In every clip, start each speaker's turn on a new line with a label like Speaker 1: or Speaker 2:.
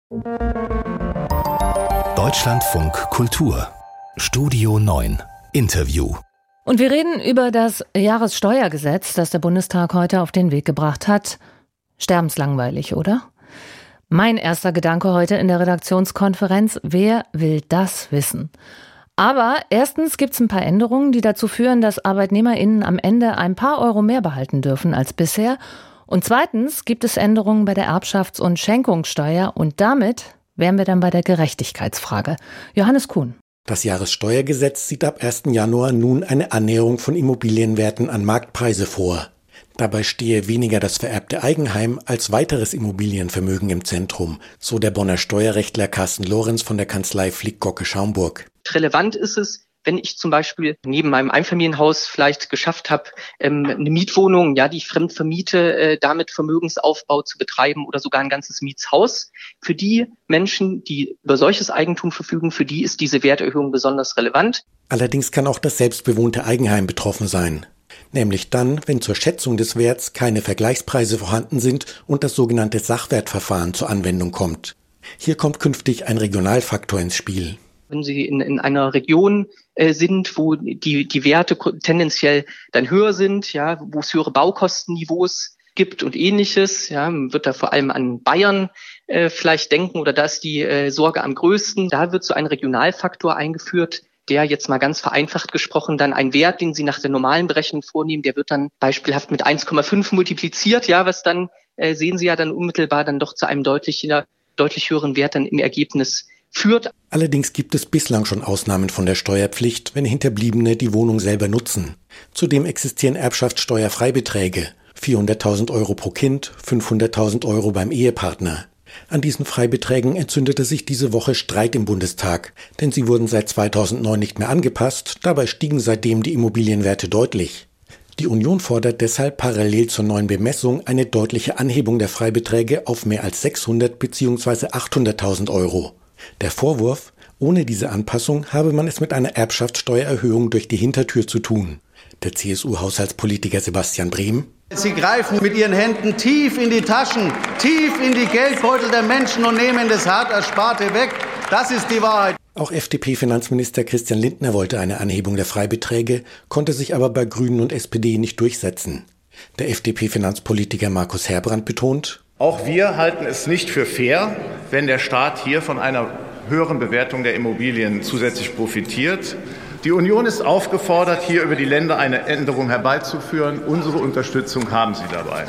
Speaker 1: Deutschlandfunk Kultur Studio 9 Interview.
Speaker 2: Und wir reden über das Jahressteuergesetz, das der Bundestag heute auf den Weg gebracht hat. Sterbenslangweilig, oder? Mein erster Gedanke heute in der Redaktionskonferenz: Wer will das wissen? Aber erstens gibt es ein paar Änderungen, die dazu führen, dass ArbeitnehmerInnen am Ende ein paar Euro mehr behalten dürfen als bisher. Und zweitens gibt es Änderungen bei der Erbschafts- und Schenkungssteuer. Und damit wären wir dann bei der Gerechtigkeitsfrage. Johannes Kuhn.
Speaker 3: Das Jahressteuergesetz sieht ab 1. Januar nun eine Annäherung von Immobilienwerten an Marktpreise vor. Dabei stehe weniger das vererbte Eigenheim als weiteres Immobilienvermögen im Zentrum, so der Bonner Steuerrechtler Carsten Lorenz von der Kanzlei Flick-Gocke-Schaumburg.
Speaker 4: Relevant ist es, wenn ich zum Beispiel neben meinem Einfamilienhaus vielleicht geschafft habe, eine Mietwohnung, die ich fremd vermiete, damit Vermögensaufbau zu betreiben oder sogar ein ganzes Mietshaus. Für die Menschen, die über solches Eigentum verfügen, für die ist diese Werterhöhung besonders relevant.
Speaker 3: Allerdings kann auch das selbstbewohnte Eigenheim betroffen sein. Nämlich dann, wenn zur Schätzung des Werts keine Vergleichspreise vorhanden sind und das sogenannte Sachwertverfahren zur Anwendung kommt. Hier kommt künftig ein Regionalfaktor ins Spiel.
Speaker 4: Wenn Sie in einer Region sind, wo die Werte tendenziell dann höher sind, wo es höhere Baukostenniveaus gibt und Ähnliches, man wird da vor allem an Bayern vielleicht denken, oder da ist die Sorge am größten. Da wird so ein Regionalfaktor eingeführt, der jetzt mal ganz vereinfacht gesprochen dann ein Wert, den Sie nach der normalen Berechnung vornehmen, der wird dann beispielhaft mit 1,5 multipliziert, was dann, sehen Sie ja dann unmittelbar dann doch zu einem deutlich höheren Wert dann im Ergebnis führt.
Speaker 3: Allerdings gibt es bislang schon Ausnahmen von der Steuerpflicht, wenn Hinterbliebene die Wohnung selber nutzen. Zudem existieren Erbschaftssteuerfreibeträge, 400.000 Euro pro Kind, 500.000 Euro beim Ehepartner. An diesen Freibeträgen entzündete sich diese Woche Streit im Bundestag, denn sie wurden seit 2009 nicht mehr angepasst, dabei stiegen seitdem die Immobilienwerte deutlich. Die Union fordert deshalb parallel zur neuen Bemessung eine deutliche Anhebung der Freibeträge auf mehr als 600 bzw. 800.000 Euro. Der Vorwurf: Ohne diese Anpassung habe man es mit einer Erbschaftssteuererhöhung durch die Hintertür zu tun. Der CSU-Haushaltspolitiker Sebastian Brehm:
Speaker 5: Sie greifen mit Ihren Händen tief in die Taschen, tief in die Geldbeutel der Menschen und nehmen das hart Ersparte weg. Das ist die Wahrheit.
Speaker 3: Auch FDP-Finanzminister Christian Lindner wollte eine Anhebung der Freibeträge, konnte sich aber bei Grünen und SPD nicht durchsetzen. Der FDP-Finanzpolitiker Markus Herbrand betont:
Speaker 6: Auch wir halten es nicht für fair, wenn der Staat hier von einer höheren Bewertung der Immobilien zusätzlich profitiert. Die Union ist aufgefordert, hier über die Länder eine Änderung herbeizuführen. Unsere Unterstützung haben Sie dabei.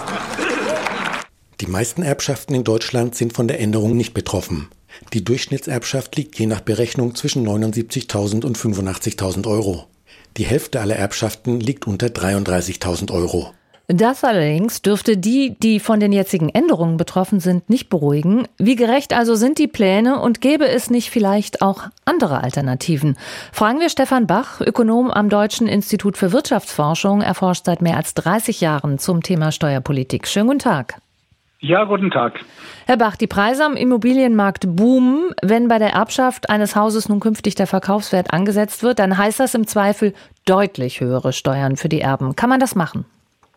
Speaker 3: Die meisten Erbschaften in Deutschland sind von der Änderung nicht betroffen. Die Durchschnittserbschaft liegt je nach Berechnung zwischen 79.000 und 85.000 Euro. Die Hälfte aller Erbschaften liegt unter 33.000 Euro.
Speaker 2: Das allerdings dürfte die von den jetzigen Änderungen betroffen sind, nicht beruhigen. Wie gerecht also sind die Pläne und gäbe es nicht vielleicht auch andere Alternativen? Fragen wir Stefan Bach, Ökonom am Deutschen Institut für Wirtschaftsforschung. Er forscht seit mehr als 30 Jahren zum Thema Steuerpolitik. Schönen guten Tag.
Speaker 7: Ja, guten Tag.
Speaker 2: Herr Bach, die Preise am Immobilienmarkt boomen. Wenn bei der Erbschaft eines Hauses nun künftig der Verkaufswert angesetzt wird, dann heißt das im Zweifel deutlich höhere Steuern für die Erben. Kann man das machen?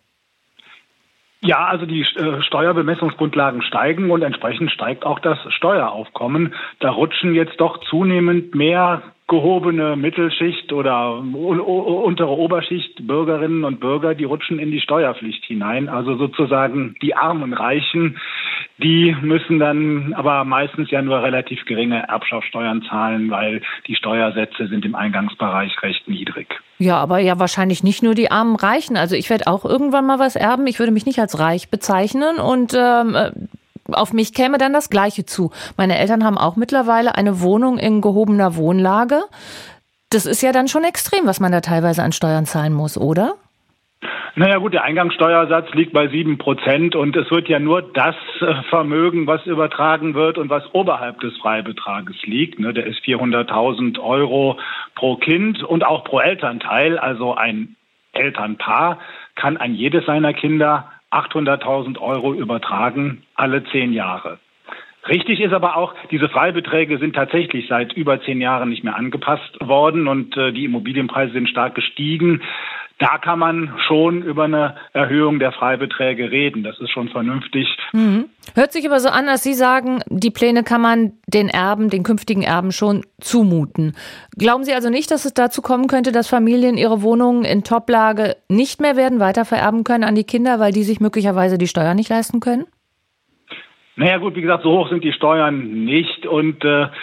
Speaker 7: Ja, also die Steuerbemessungsgrundlagen steigen und entsprechend steigt auch das Steueraufkommen. Da rutschen jetzt doch zunehmend mehr gehobene Mittelschicht oder untere Oberschicht Bürgerinnen und Bürger, die rutschen in die Steuerpflicht hinein. Also sozusagen die armen Reichen, die müssen dann aber meistens ja nur relativ geringe Erbschaftssteuern zahlen, weil die Steuersätze sind im Eingangsbereich recht niedrig.
Speaker 2: Ja, aber ja wahrscheinlich nicht nur die armen Reichen. Also ich werde auch irgendwann mal was erben. Ich würde mich nicht als reich bezeichnen und auf mich käme dann das Gleiche zu. Meine Eltern haben auch mittlerweile eine Wohnung in gehobener Wohnlage. Das ist ja dann schon extrem, was man da teilweise an Steuern zahlen muss, oder?
Speaker 7: Naja gut, der Eingangssteuersatz liegt bei 7% und es wird ja nur das Vermögen, was übertragen wird und was oberhalb des Freibetrages liegt. Der ist 400.000 Euro pro Kind und auch pro Elternteil. Also ein Elternpaar kann an jedes seiner Kinder 800.000 Euro übertragen, alle 10 Jahre. Richtig ist aber auch, diese Freibeträge sind tatsächlich seit über 10 Jahren nicht mehr angepasst worden und die Immobilienpreise sind stark gestiegen. Da kann man schon über eine Erhöhung der Freibeträge reden. Das ist schon vernünftig.
Speaker 2: Hört sich aber so an, dass Sie sagen, die Pläne kann man den Erben, den künftigen Erben schon zumuten. Glauben Sie also nicht, dass es dazu kommen könnte, dass Familien ihre Wohnungen in Toplage nicht mehr werden weiter vererben können an die Kinder, weil die sich möglicherweise die Steuern nicht leisten können?
Speaker 7: Naja gut, wie gesagt, so hoch sind die Steuern nicht und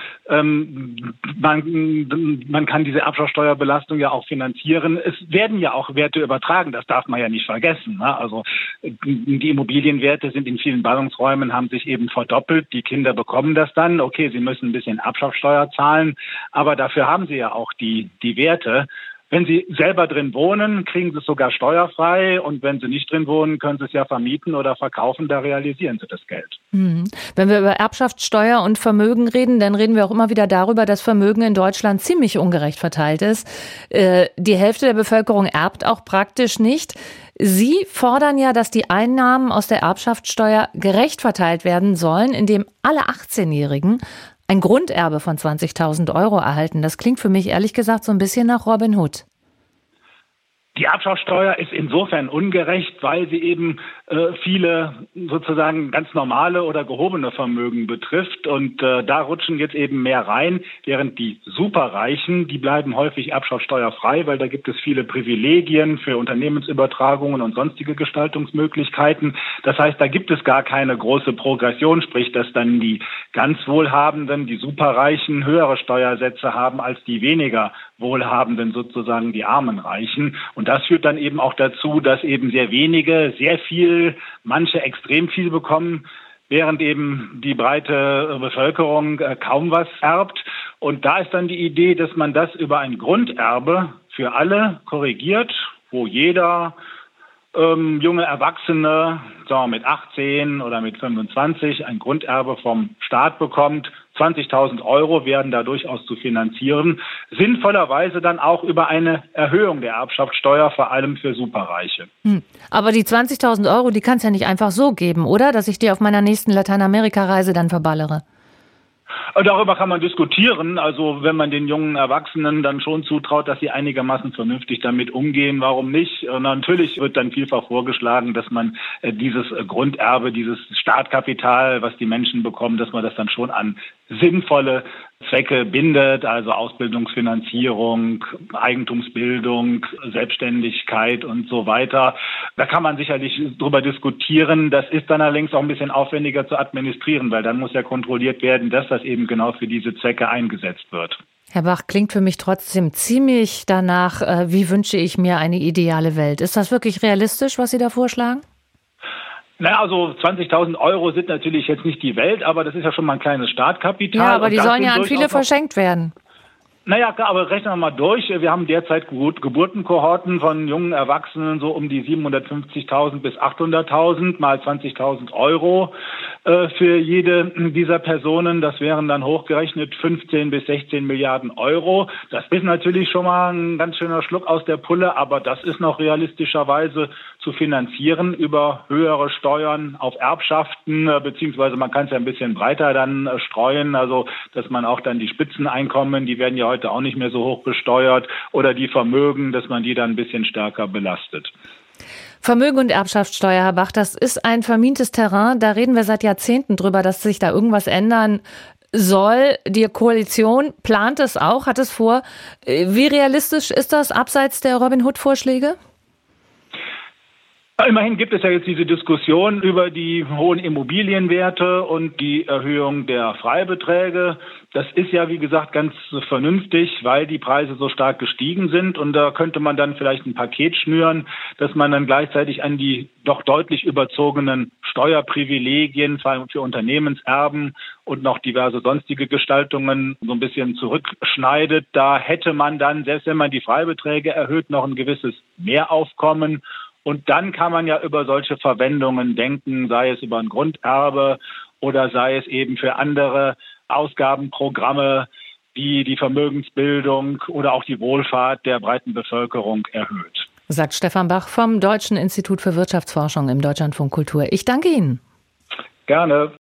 Speaker 7: man kann diese Erbschaftssteuerbelastung ja auch finanzieren. Es werden ja auch Werte übertragen, das darf man ja nicht vergessen. Ne? Also die Immobilienwerte sind in vielen Ballungsräumen, haben sich eben verdoppelt. Die Kinder bekommen das dann. Okay, sie müssen ein bisschen Erbschaftssteuer zahlen, aber dafür haben sie ja auch die Werte. Wenn Sie selber drin wohnen, kriegen Sie es sogar steuerfrei und wenn Sie nicht drin wohnen, können Sie es ja vermieten oder verkaufen, da realisieren Sie das Geld.
Speaker 2: Wenn wir über Erbschaftssteuer und Vermögen reden, dann reden wir auch immer wieder darüber, dass Vermögen in Deutschland ziemlich ungerecht verteilt ist. Die Hälfte der Bevölkerung erbt auch praktisch nicht. Sie fordern ja, dass die Einnahmen aus der Erbschaftssteuer gerecht verteilt werden sollen, indem alle 18-Jährigen ein Grunderbe von 20.000 Euro erhalten. Das klingt für mich ehrlich gesagt so ein bisschen nach Robin Hood.
Speaker 7: Die Erbschaftssteuer ist insofern ungerecht, weil sie eben viele sozusagen ganz normale oder gehobene Vermögen betrifft. Und da rutschen jetzt eben mehr rein, während die Superreichen, die bleiben häufig erbschaftssteuerfrei, weil da gibt es viele Privilegien für Unternehmensübertragungen und sonstige Gestaltungsmöglichkeiten. Das heißt, da gibt es gar keine große Progression, sprich, dass dann die ganz Wohlhabenden, die Superreichen, höhere Steuersätze haben als die weniger Wohlhabenden, sozusagen die armen Reichen. Und das führt dann eben auch dazu, dass eben sehr wenige, sehr viel, manche extrem viel bekommen, während eben die breite Bevölkerung kaum was erbt. Und da ist dann die Idee, dass man das über ein Grunderbe für alle korrigiert, wo jeder junge Erwachsene, sagen wir mit 18 oder mit 25, ein Grunderbe vom Staat bekommt. 20.000 Euro werden da durchaus zu finanzieren. Sinnvollerweise dann auch über eine Erhöhung der Erbschaftssteuer, vor allem für Superreiche.
Speaker 2: Aber die 20.000 Euro, die kann es ja nicht einfach so geben, oder? Dass ich die auf meiner nächsten Lateinamerika-Reise dann verballere.
Speaker 7: Darüber kann man diskutieren. Also wenn man den jungen Erwachsenen dann schon zutraut, dass sie einigermaßen vernünftig damit umgehen, warum nicht? Und natürlich wird dann vielfach vorgeschlagen, dass man dieses Grunderbe, dieses Startkapital, was die Menschen bekommen, dass man das dann schon an sinnvolle Zwecke bindet, also Ausbildungsfinanzierung, Eigentumsbildung, Selbstständigkeit und so weiter. Da kann man sicherlich drüber diskutieren. Das ist dann allerdings auch ein bisschen aufwendiger zu administrieren, weil dann muss ja kontrolliert werden, dass das eben genau für diese Zwecke eingesetzt wird.
Speaker 2: Herr Bach, klingt für mich trotzdem ziemlich danach, wie wünsche ich mir eine ideale Welt. Ist das wirklich realistisch, was Sie da vorschlagen?
Speaker 7: Naja, also 20.000 Euro sind natürlich jetzt nicht die Welt, aber das ist ja schon mal ein kleines Startkapital.
Speaker 2: Ja, aber die sollen ja an viele verschenkt werden.
Speaker 7: Naja, klar, aber rechnen wir mal durch. Wir haben derzeit Geburtenkohorten von jungen Erwachsenen so um die 750.000 bis 800.000 mal 20.000 Euro für jede dieser Personen. Das wären dann hochgerechnet 15 bis 16 Milliarden Euro. Das ist natürlich schon mal ein ganz schöner Schluck aus der Pulle, aber das ist noch realistischerweise zu finanzieren über höhere Steuern auf Erbschaften, beziehungsweise man kann es ja ein bisschen breiter dann streuen, also dass man auch dann die Spitzeneinkommen, die werden ja heute auch nicht mehr so hoch besteuert, oder die Vermögen, dass man die dann ein bisschen stärker belastet.
Speaker 2: Vermögen und Erbschaftssteuer, Herr Bach, das ist ein vermintes Terrain. Da reden wir seit Jahrzehnten drüber, dass sich da irgendwas ändern soll. Die Koalition plant es auch, hat es vor. Wie realistisch ist das abseits der Robin-Hood-Vorschläge?
Speaker 7: Immerhin gibt es ja jetzt diese Diskussion über die hohen Immobilienwerte und die Erhöhung der Freibeträge. Das ist ja, wie gesagt, ganz vernünftig, weil die Preise so stark gestiegen sind. Und da könnte man dann vielleicht ein Paket schnüren, dass man dann gleichzeitig an die doch deutlich überzogenen Steuerprivilegien, vor allem für Unternehmenserben und noch diverse sonstige Gestaltungen so ein bisschen zurückschneidet. Da hätte man dann, selbst wenn man die Freibeträge erhöht, noch ein gewisses Mehraufkommen. Und dann kann man ja über solche Verwendungen denken, sei es über ein Grunderbe oder sei es eben für andere Ausgabenprogramme, die die Vermögensbildung oder auch die Wohlfahrt der breiten Bevölkerung erhöht.
Speaker 2: Sagt Stefan Bach vom Deutschen Institut für Wirtschaftsforschung im Deutschlandfunk Kultur. Ich danke Ihnen.
Speaker 7: Gerne.